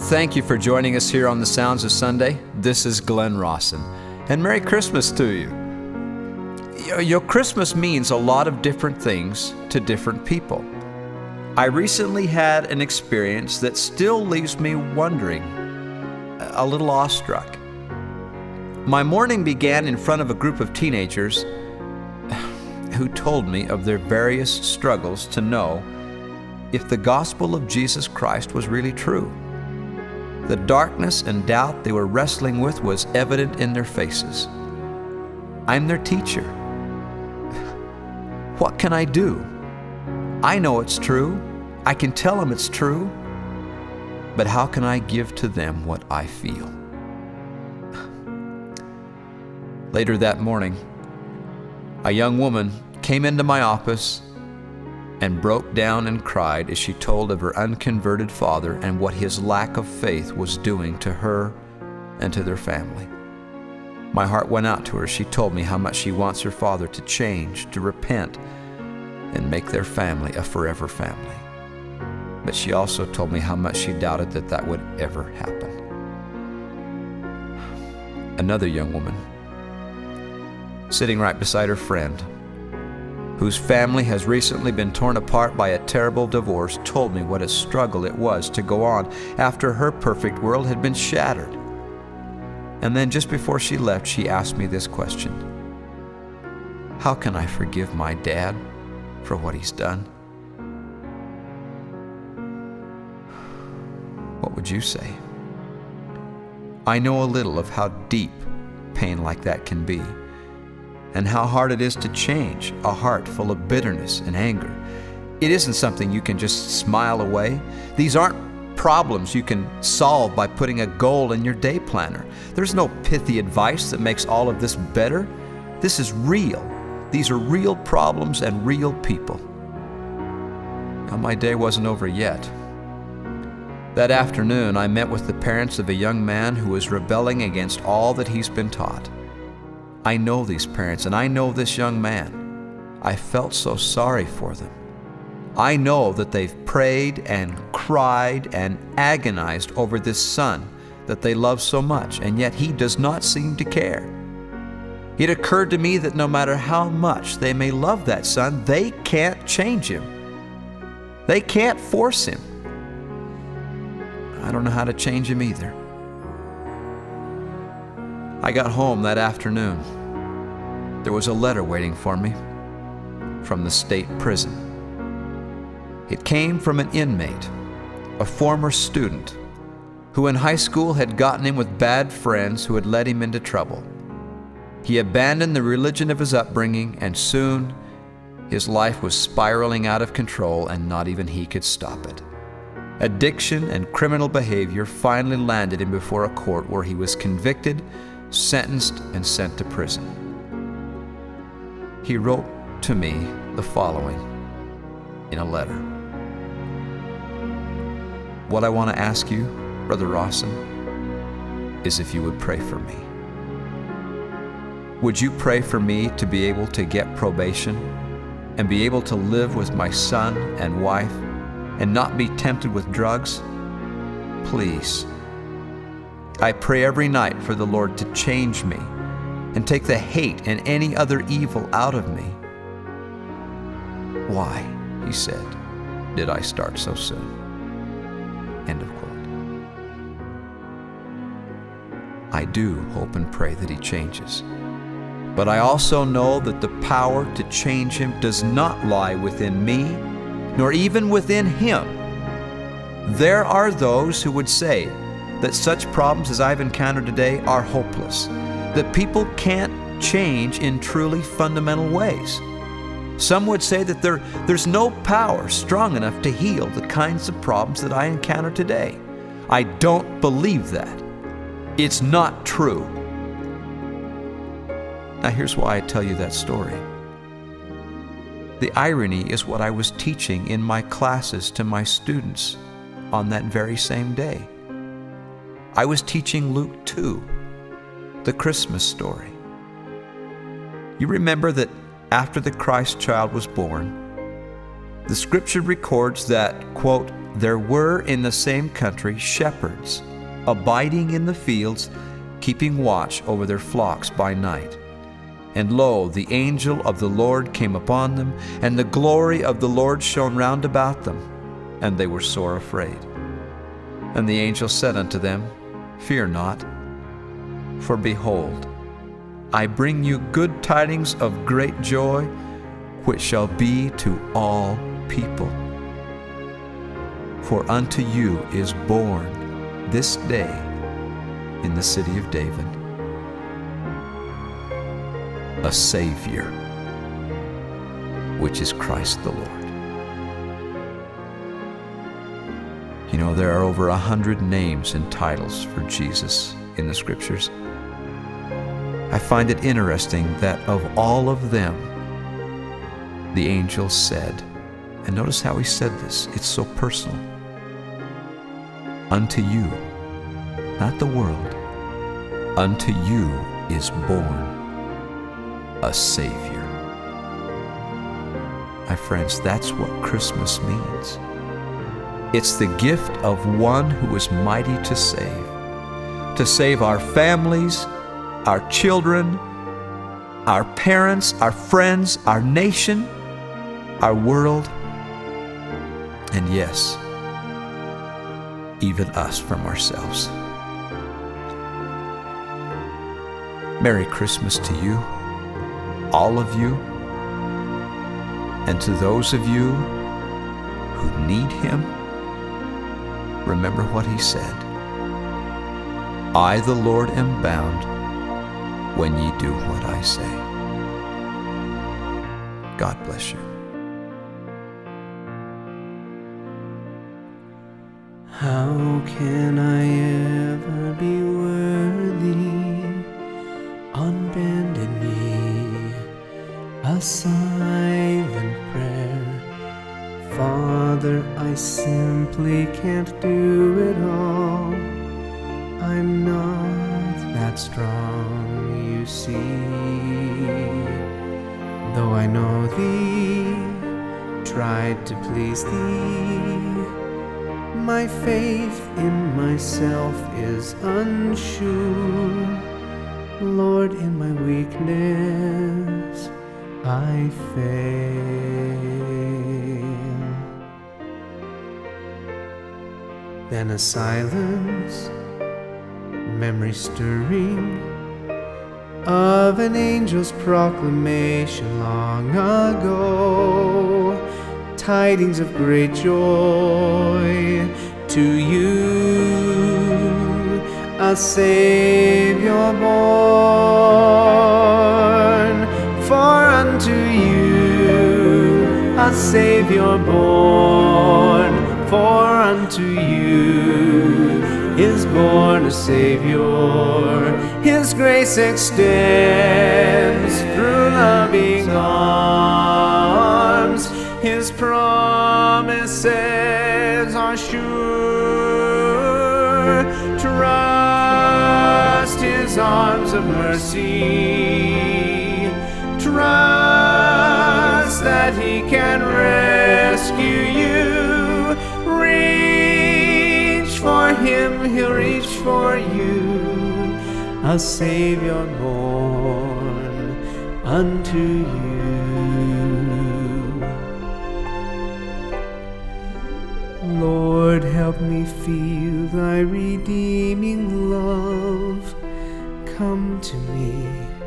Thank you for joining us here on the Sounds of Sunday. This is Glenn Rawson, and Merry Christmas to you. Your Christmas means a lot of different things to different people. I recently had an experience that still leaves me wondering, a little awestruck. My morning began in front of a group of teenagers who told me of their various struggles to know if the gospel of Jesus Christ was really true. The darkness and doubt they were wrestling with was evident in their faces. I'm their teacher. What can I do? I know it's true. I can tell them it's true. But how can I give to them what I feel? Later that morning, a young woman came into my office and broke down and cried as she told of her unconverted father and what his lack of faith was doing to her and to their family. My heart went out to her. She told me how much she wants her father to change, to repent, and make their family a forever family. But she also told me how much she doubted that that would ever happen. Another young woman, sitting right beside her friend, whose family has recently been torn apart by a terrible divorce, told me what a struggle it was to go on after her perfect world had been shattered. And then just before she left, she asked me this question: how can I forgive my dad for what he's done? What would you say? I know a little of how deep pain like that can be, and how hard it is to change a heart full of bitterness and anger. It isn't something you can just smile away. These aren't problems you can solve by putting a goal in your day planner. There's no pithy advice that makes all of this better. This is real. These are real problems and real people. Now, my day wasn't over yet. That afternoon, I met with the parents of a young man who was rebelling against all that he's been taught. I know these parents, and I know this young man. I felt so sorry for them. I know that they've prayed and cried and agonized over this son that they love so much, and yet he does not seem to care. It occurred to me that no matter how much they may love that son, they can't change him. They can't force him. I don't know how to change him either. I got home that afternoon. There was a letter waiting for me from the state prison. It came from an inmate, a former student, who in high school had gotten in with bad friends who had led him into trouble. He abandoned the religion of his upbringing, and soon his life was spiraling out of control, and not even he could stop it. Addiction and criminal behavior finally landed him before a court where he was convicted, sentenced, and sent to prison. He wrote to me the following in a letter. What I want to ask you, Brother Rawson, is if you would pray for me. Would you pray for me to be able to get probation and be able to live with my son and wife and not be tempted with drugs? Please. I pray every night for the Lord to change me and take the hate and any other evil out of me. Why, he said, did I start so soon? End of quote. I do hope and pray that he changes. But I also know that the power to change him does not lie within me, nor even within him. There are those who would say that such problems as I've encountered today are hopeless, that people can't change in truly fundamental ways. Some would say that there's no power strong enough to heal the kinds of problems that I encounter today. I don't believe that. It's not true. Now here's why I tell you that story. The irony is what I was teaching in my classes to my students on that very same day. I was teaching Luke 2, the Christmas story. You remember that after the Christ child was born, The scripture records that, quote, "There were in the same country shepherds, abiding in the fields, keeping watch over their flocks by night. And lo, the angel of the Lord came upon them, and the glory of the Lord shone round about them, and they were sore afraid. And the angel said unto them, Fear not, for behold, I bring you good tidings of great joy, which shall be to all people. For unto you is born this day in the city of David a Savior, which is Christ the Lord." You know, there are over 100 names and titles for Jesus in the scriptures. I find it interesting that of all of them, the angel said, and notice how he said this, it's so personal, "Unto you," not the world, "unto you is born a Savior." My friends, that's what Christmas means. It's the gift of one who is mighty to save our families, our children, our parents, our friends, our nation, our world, and yes, even us from ourselves. Merry Christmas to you, all of you, and to those of you who need Him. Remember what He said, "I, the Lord, am bound when ye do what I say." God bless you. How can I ever be worthy on bended knee? A silent prayer. Father, I simply can't do it all. I'm not that strong, you see. Though I know Thee, tried to please Thee, my faith in myself is unsure. Lord, in my weakness, I fail. Then a silence, memory stirring, of an angel's proclamation long ago. Tidings of great joy to you, a Savior born. For unto you a Savior born. For unto you is born a Savior. His grace extends through loving arms. His promises are sure. Trust His arms of mercy. Trust that He can rescue you. Reach for Him, He'll reach for you. A Savior born unto you. Lord, help me feel Thy redeeming love. Come to me,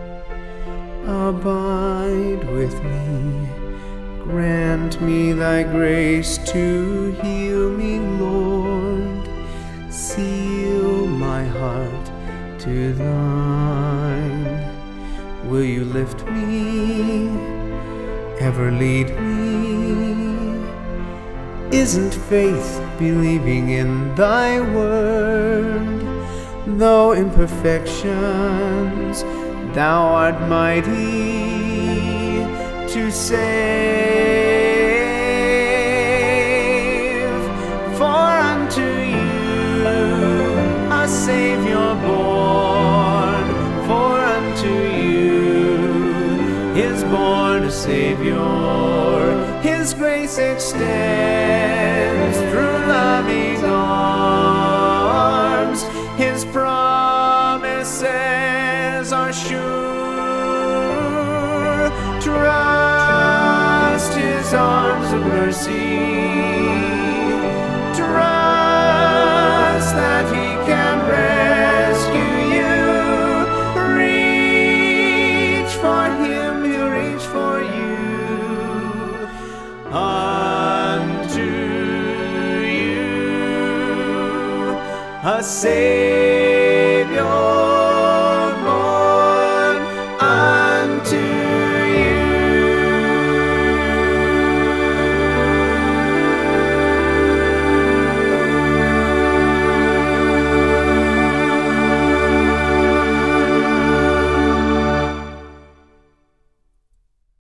abide with me. Grant me Thy grace to heal me, Lord. Seal my heart to Thine. Will You lift me, ever lead me? Isn't faith believing in Thy word? Though imperfections, Thou art mighty to save. For unto You a Savior born. For unto You is born a Savior. His grace extends through loving arms. His promises are sure. Trust His arms of mercy. Trust that He can rescue you. Reach for Him, He'll reach for you. Unto you a Savior